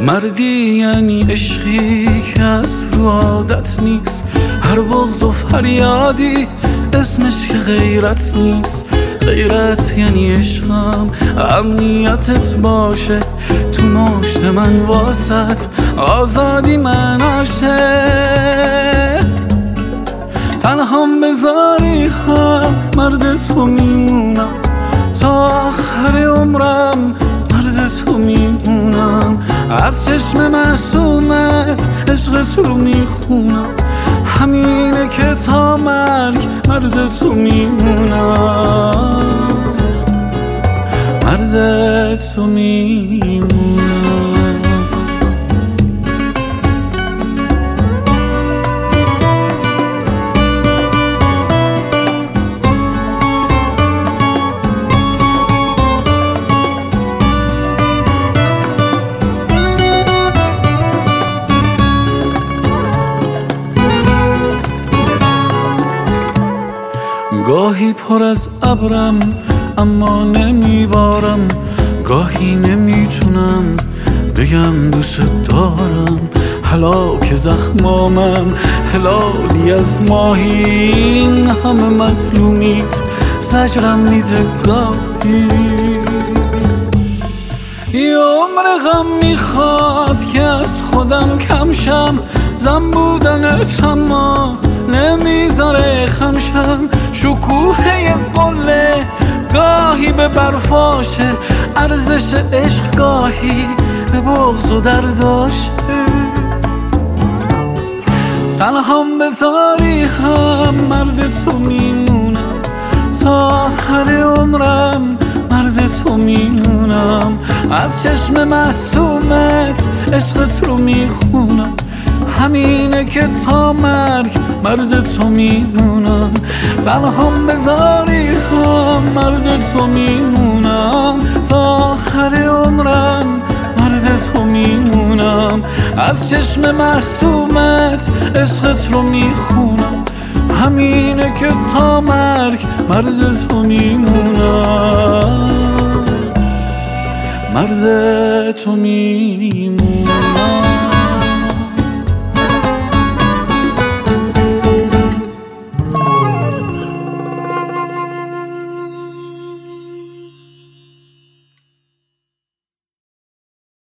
مردی یعنی عشقی که از رو عادت نیست، هر بغض و فریادی اسمش که غیرت نیست. غیرت یعنی عشقم امنیتت باشه، تو مشت من واسط آزادی من عاشق. تنهام بذاری هم مرد تو میمونم، تا آخر عمرم مرد تو میمونم. از چشم معصومت عشقت رو میخونم، همینه که تا مرگ مرد تو میمونم، مرد تو میمونم. گاهی پر از ابرم اما نمیبارم، گاهی نمیتونم بگم دوست دارم. هلاک زخمامم هلالی از ماهی، این همه مظلومیت زجرم میده گاهی. یه عمر غم میخواد که از خودم کم شم، زن بودنت اما نمیذاره خمشم. شکوه قله گاهی به برفاشه، ارزش عشق گاهی به بغض و درداشه. تنهام بذاری هم مرد تو میمونم، تا آخر عمرم مرد تو میمونم. از چشم معصومت عشقت رو میخونم، همینه که تا مرگ مرد تو میمونم. تنهام بذاری هم مرد تو میمونم، تا آخر عمرم مرد تو میمونم. از چشم معصومت عشقت رو میخونم، همینه که تا مرگ مرد تو میمونم، مرد تو میمونم.